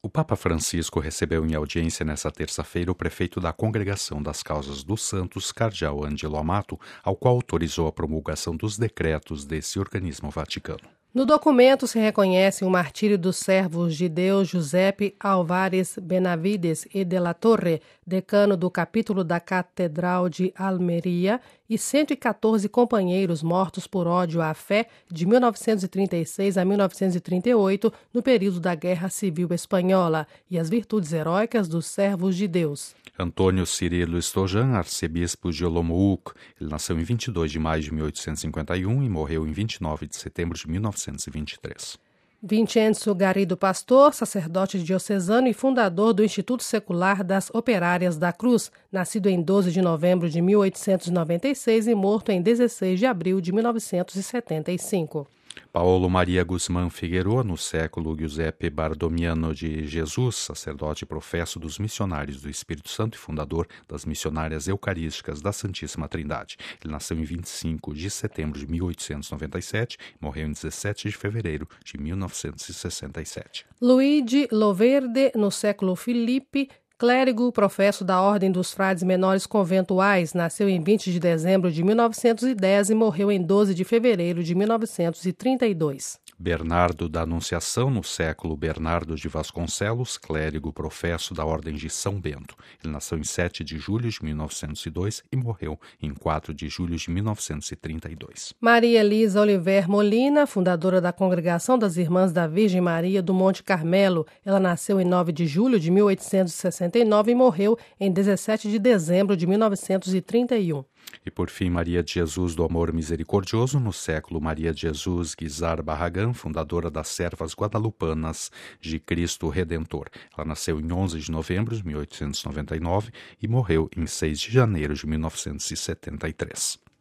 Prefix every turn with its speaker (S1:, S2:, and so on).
S1: O Papa Francisco recebeu em audiência nesta terça-feira o prefeito da Congregação das Causas dos Santos, cardeal Angelo Amato, ao qual autorizou a promulgação dos decretos desse organismo vaticano.
S2: No documento se reconhece o martírio dos servos de Deus Giuseppe Álvares Benavides e de la Torre, decano do capítulo da Catedral de Almeria, e 114 companheiros mortos por ódio à fé de 1936 a 1938, no período da Guerra Civil Espanhola, e as virtudes heróicas dos servos de Deus.
S1: Antônio Cirilo Stojan, arcebispo de Olomouc. Ele nasceu em 22 de maio de 1851 e morreu em 29 de setembro de 1923.
S2: Vincenzo Garrido Pastor, sacerdote diocesano e fundador do Instituto Secular das Operárias da Cruz, nascido em 12 de novembro de 1896 e morto em 16 de abril de 1975.
S1: Paulo Maria Guzmán Figueroa, no século Giuseppe Bardomiano de Jesus, sacerdote e professo dos missionários do Espírito Santo e fundador das missionárias eucarísticas da Santíssima Trindade. Ele nasceu em 25 de setembro de 1897 e morreu em 17 de fevereiro de 1967.
S2: Luigi Loverde, no século Filipe, clérigo, professo da Ordem dos Frades Menores Conventuais, nasceu em 20 de dezembro de 1910 e morreu em 12 de fevereiro de 1932.
S1: Bernardo da Anunciação, no século Bernardo de Vasconcelos, clérigo, professo da Ordem de São Bento. Ele nasceu em 7 de julho de 1902 e morreu em 4 de julho de 1932.
S2: Maria Elisa Oliver Molina, fundadora da Congregação das Irmãs da Virgem Maria do Monte Carmelo. Ela nasceu em 9 de julho de 1869 e morreu em 17 de dezembro de 1931.
S1: E por fim, Maria de Jesus do Amor Misericordioso, no século Maria de Jesus Guizar Barragán, fundadora das Servas Guadalupanas de Cristo Redentor. Ela nasceu em 11 de novembro de 1899 e morreu em 6 de janeiro de 1973.